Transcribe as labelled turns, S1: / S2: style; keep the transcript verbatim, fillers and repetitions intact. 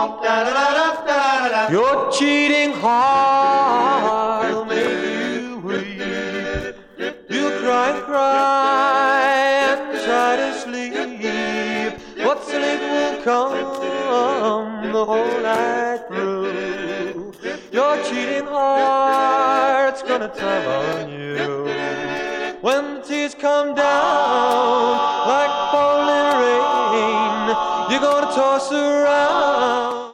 S1: Your cheating heart will make you weep. You'll cry and cry and try to sleep, but sleep won't come the whole night through. Your cheating heart's gonna tell on you. When the tears come down